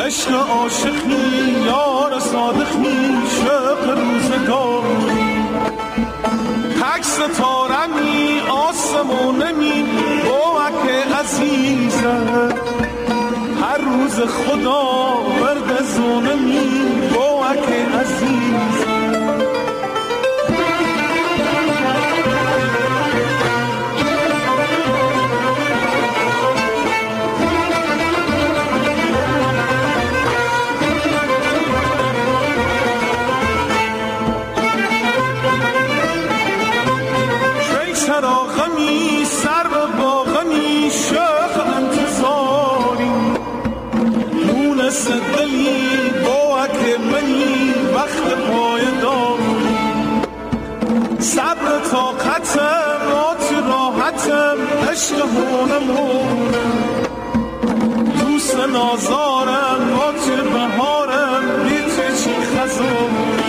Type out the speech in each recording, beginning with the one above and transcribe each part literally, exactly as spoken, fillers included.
عشق عاشقی یار صادقی شق روزگاری تک ستارمی آسمونمی بوک عزیزه هر روز خدا ورد زونمی بوک عزیزه چراغمی سر به باغمی شوق انتظاری مونس دلی باک منی وقت پایداری صبر طاقتم آت راحتم عشق هونمونم دوست نازارم آت بهارم بیت چی خزارم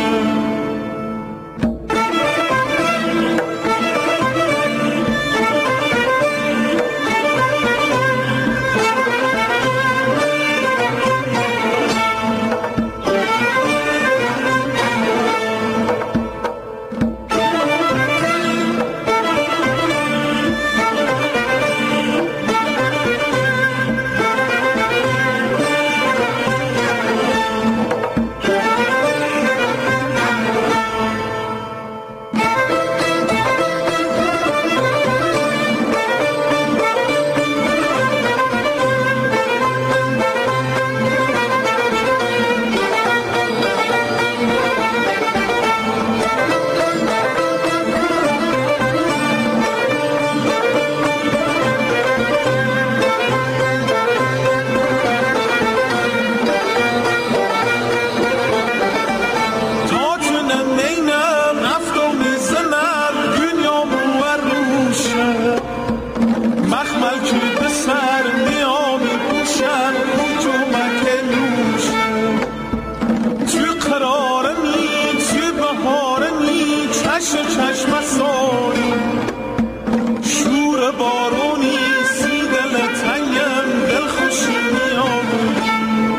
چشم ساری شور بارونی سی دل تنگم دل خوشی میامونی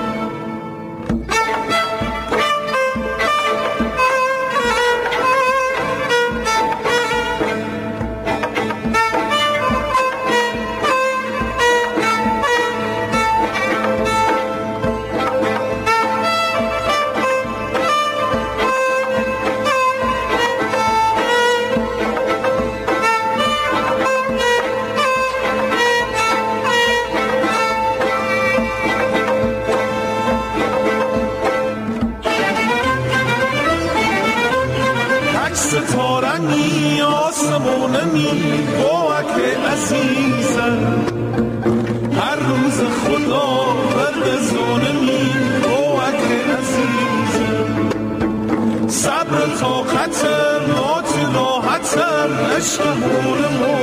ستارنی آسمونمی باک عزیزم هر روز خدا ورد زونمی باک عزیزم صبر طاقتم آت راحتم عشق هونمون